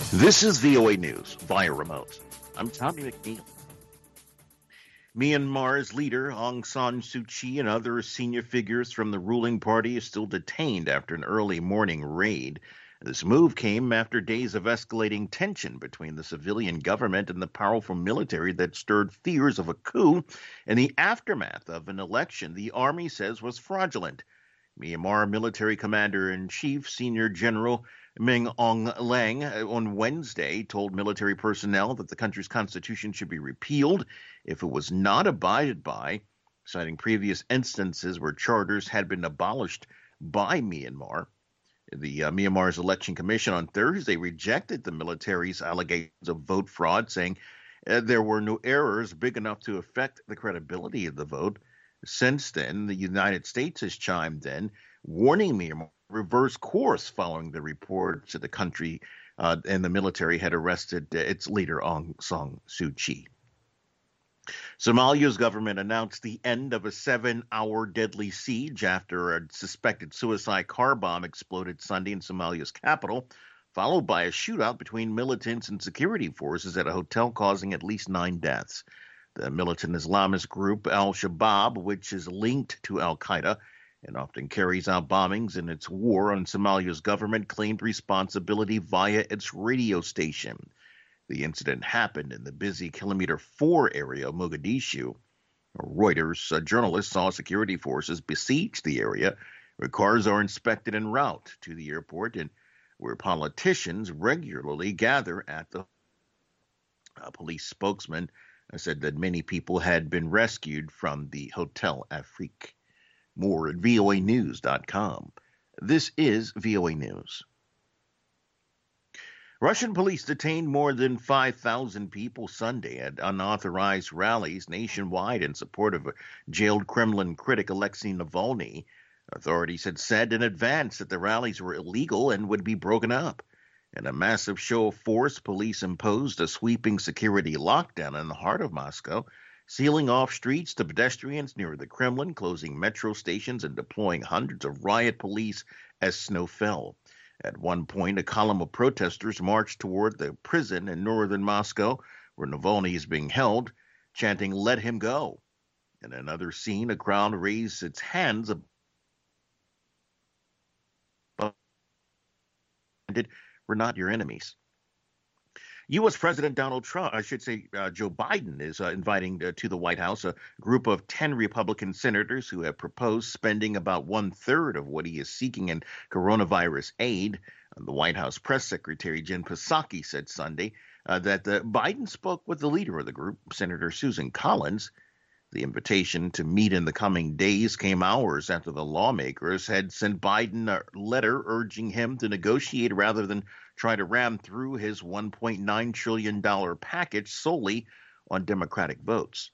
This is VOA News via remote. I'm Tommy McNeil. Myanmar's leader Aung San Suu Kyi and other senior figures from the ruling party are still detained after an early morning raid. This move came after days of escalating tension between the civilian government and the powerful military that stirred fears of a coup in the aftermath of an election the army says was fraudulent. Myanmar military commander-in-chief, Senior General Min Aung Hlaing, on Wednesday told military personnel that the country's constitution should be repealed if it was not abided by, citing previous instances where charters had been abolished by Myanmar. The Myanmar's election commission on Thursday rejected the military's allegations of vote fraud, saying there were no errors big enough to affect the credibility of the vote. Since then, the United States has chimed in, warning Myanmar reverse course following the reports that the country and the military had arrested its leader, Aung San Suu Kyi. Somalia's government announced the end of a 7-hour deadly siege after a suspected suicide car bomb exploded Sunday in Somalia's capital, followed by a shootout between militants and security forces at a hotel, causing at least 9 deaths. The militant Islamist group Al-Shabaab, which is linked to Al-Qaeda and often carries out bombings in its war on Somalia's government, claimed responsibility via its radio station. The incident happened in the busy Kilometer 4 area of Mogadishu. Reuters journalists saw security forces besiege the area where cars are inspected en route to the airport and where politicians regularly gather at the police spokesman said that many people had been rescued from the Hotel Afrique. More at voanews.com. This is VOA News. Russian police detained more than 5,000 people Sunday at unauthorized rallies nationwide in support of a jailed Kremlin critic Alexei Navalny. Authorities had said in advance that the rallies were illegal and would be broken up. In a massive show of force, police imposed a sweeping security lockdown in the heart of Moscow, sealing off streets to pedestrians near the Kremlin, closing metro stations, and deploying hundreds of riot police as snow fell. At one point, a column of protesters marched toward the prison in northern Moscow, where Navalny is being held, chanting, "Let him go." In another scene, a crowd raised its hands above "We're not your enemies." U.S. President Joe Biden is inviting to the White House a group of 10 Republican senators who have proposed spending about 1/3 of what he is seeking in coronavirus aid. The White House press secretary Jen Psaki said Sunday that Biden spoke with the leader of the group, Senator Susan Collins. The invitation to meet in the coming days came hours after the lawmakers had sent Biden a letter urging him to negotiate rather than try to ram through his $1.9 trillion package solely on Democratic votes.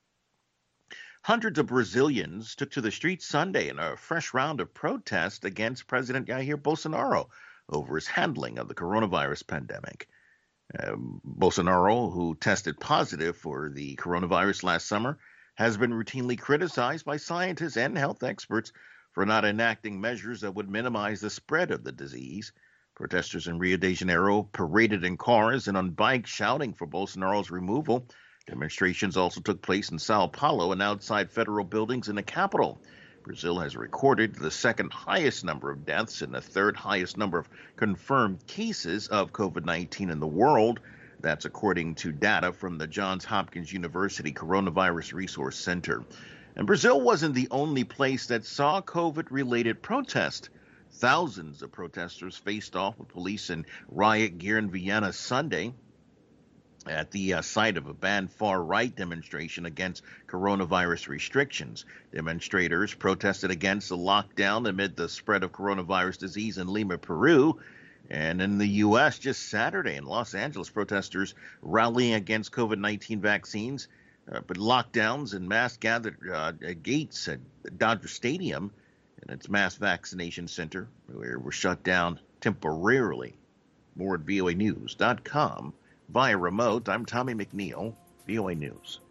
Hundreds of Brazilians took to the streets Sunday in a fresh round of protests against President Jair Bolsonaro over his handling of the coronavirus pandemic. Bolsonaro, who tested positive for the coronavirus last summer, has been routinely criticized by scientists and health experts for not enacting measures that would minimize the spread of the disease. Protesters in Rio de Janeiro paraded in cars and on bikes shouting for Bolsonaro's removal. Demonstrations also took place in Sao Paulo and outside federal buildings in the capital. Brazil has recorded the second highest number of deaths and the third highest number of confirmed cases of COVID-19 in the world. That's according to data from the Johns Hopkins University Coronavirus Resource Center. And Brazil wasn't the only place that saw COVID-related protest. Thousands of protesters faced off with police in riot gear in Vienna Sunday at the site of a banned far-right demonstration against coronavirus restrictions. Demonstrators protested against the lockdown amid the spread of coronavirus disease in Lima, Peru. And in the U.S., just Saturday in Los Angeles, protesters rallying against COVID-19 vaccines, but lockdowns and mass gathered gates at Dodger Stadium and its mass vaccination center were shut down temporarily. More at voanews.com. Via remote, I'm Tommy McNeil, VOA News.